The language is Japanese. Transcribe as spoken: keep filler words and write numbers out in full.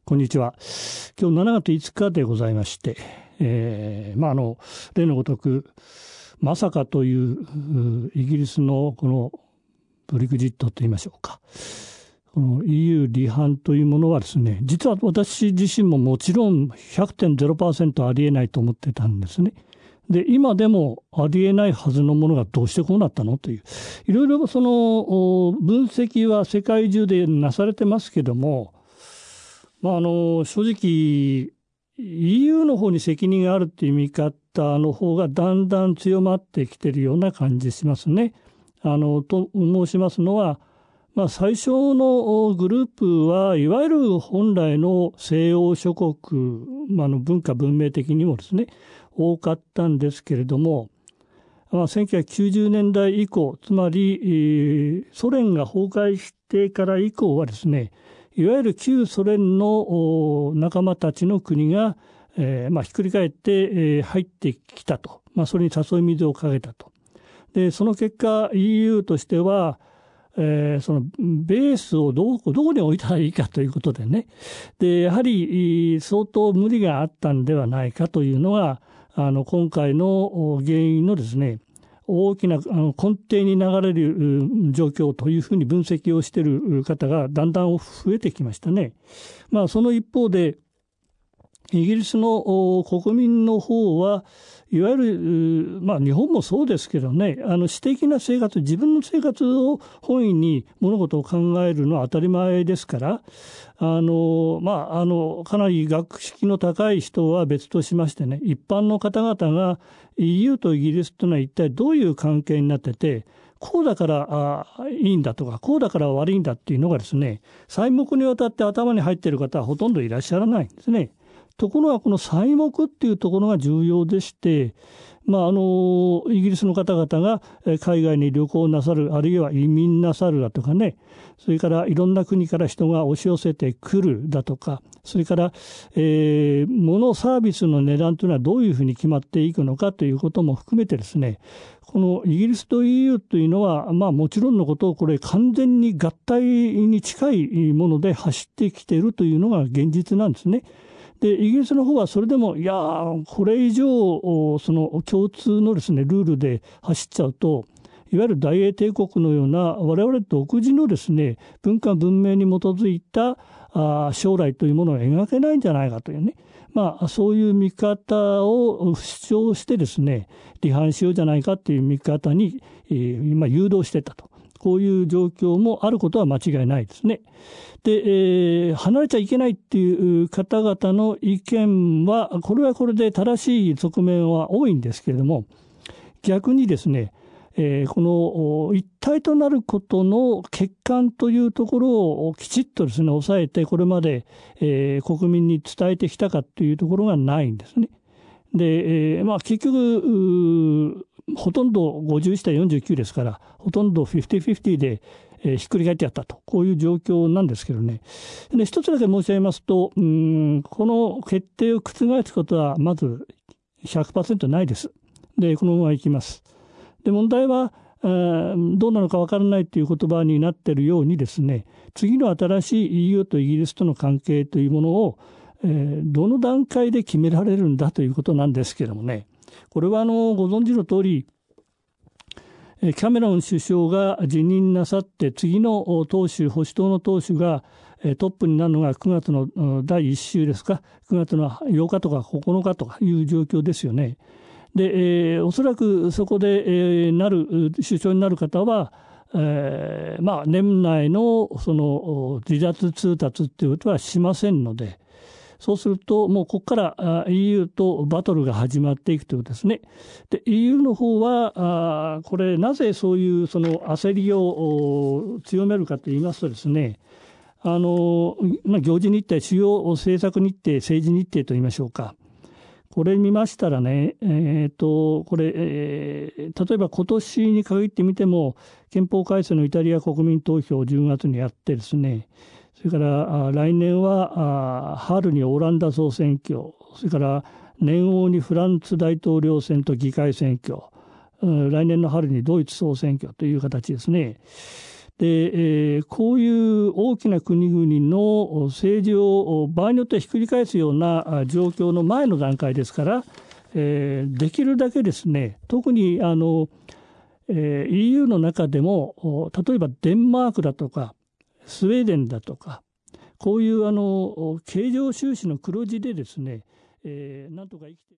こんにちは。今日しちがついつかでございまして、えー、まああの例のごとくまさかというイギリスのこのブリグジットと言いましょうか、この イーユー 離反というものはですね、実は私自身ももちろん ひゃくてんゼロパーセント ありえないと思ってたんですね。で今でもありえないはずのものがどうしてこうなったのという、いろいろその分析は世界中でなされてますけども、まあ、あの正直 イーユー の方に責任があるっていう見方の方がだんだん強まってきているような感じしますね。あのと申しますのは、まあ、最初のグループはいわゆる本来の西欧諸国、まあ、の文化文明的にもですね多かったんですけれども、まあ、せんきゅうひゃくきゅうじゅうねんだい以降、つまり、えー、ソ連が崩壊してから以降はですね、いわゆる旧ソ連の仲間たちの国が、えーまあ、ひっくり返って、えー、入ってきたと、まあ、それに誘い水をかけたと。でその結果 イーユー としては、えー、そのベースをどこどこに置いたらいいかということでね、でやはり相当無理があったんではないかというのがあの今回の原因のですね、大きなあの根底に流れる状況というふうに分析をしている方がだんだん増えてきましたね。まあ、その一方でイギリスの国民の方はいわゆる、まあ、日本もそうですけどね、あの私的な生活、自分の生活を本位に物事を考えるのは当たり前ですから、あの、まあ、あのかなり学識の高い人は別としましてね、一般の方々が イーユー とイギリスというのは一体どういう関係になってて、こうだからあいいんだとかこうだから悪いんだっていうのがですね、細目にわたって頭に入っている方はほとんどいらっしゃらないんですね。ところがこの細目っていうところが重要でして、まあ、あのイギリスの方々が海外に旅行なさる、あるいは移民なさるだとかね、それからいろんな国から人が押し寄せてくるだとか、それから、えー、物サービスの値段というのはどういうふうに決まっていくのかということも含めてですね、このイギリスと イーユー というのは、まあ、もちろんのことをこれ完全に合体に近いもので走ってきているというのが現実なんですね。でイギリスの方はそれでもいやこれ以上その共通のですねルールで走っちゃうと、いわゆる大英帝国のような我々独自のですね文化文明に基づいたあ将来というものを描けないんじゃないかというね、まあ、そういう見方を主張してですね離反しようじゃないかという見方に、えー、今誘導してたと、こういう状況もあることは間違いないですね。で、えー、離れちゃいけないっていう方々の意見はこれはこれで正しい側面は多いんですけれども、逆にですね、えー、この一体となることの欠陥というところをきちっとですね抑えてこれまで、えー、国民に伝えてきたかというところがないんですね。で、えーまあ、結局ほとんどごじゅういちたいよんじゅうきゅうですから、ほとんどフィフティフィフティで、えー、ひっくり返ってやったと、こういう状況なんですけどね。で一つだけ申し上げますと、うーんこの決定を覆すことはまず ひゃくパーセント ないです。でこのままいきます。で問題はどうなのか分からないという言葉になっているようにですね、次の新しい イーユー とイギリスとの関係というものを、えー、どの段階で決められるんだということなんですけどもね、これはあのご存知の通りキャメロン首相が辞任なさって次の党首、保守党の党首がトップになるのがくがつのだいいっ週ですか、くがつのようかとかここのかとかいう状況ですよね。で、えー、おそらくそこで、えー、なる首相になる方は、えーまあ、年内のその離脱通達ということはしませんので、そうするともうここから イーユー とバトルが始まっていくということですね。で イーユー の方はあこれなぜそういうその焦りを強めるかといいますとですね、あの、まあ、行事日程、主要政策日程、政治日程といいましょうか、これ見ましたらね、えー、とこれ、えー、例えば今年に限ってみても憲法改正のイタリア国民投票をじゅうがつにやってですね、それから来年は春にオランダ総選挙、それから年王にフランス大統領選と議会選挙、来年の春にドイツ総選挙という形ですね。 で、えー、こういう大きな国々の政治を場合によってはひっくり返すような状況の前の段階ですから、えー、できるだけですね、特にあの、えー、イーユー の中でも例えばデンマークだとかスウェーデンだとか、こういうあの経常収支の黒字でですね、えー、なんとか生きて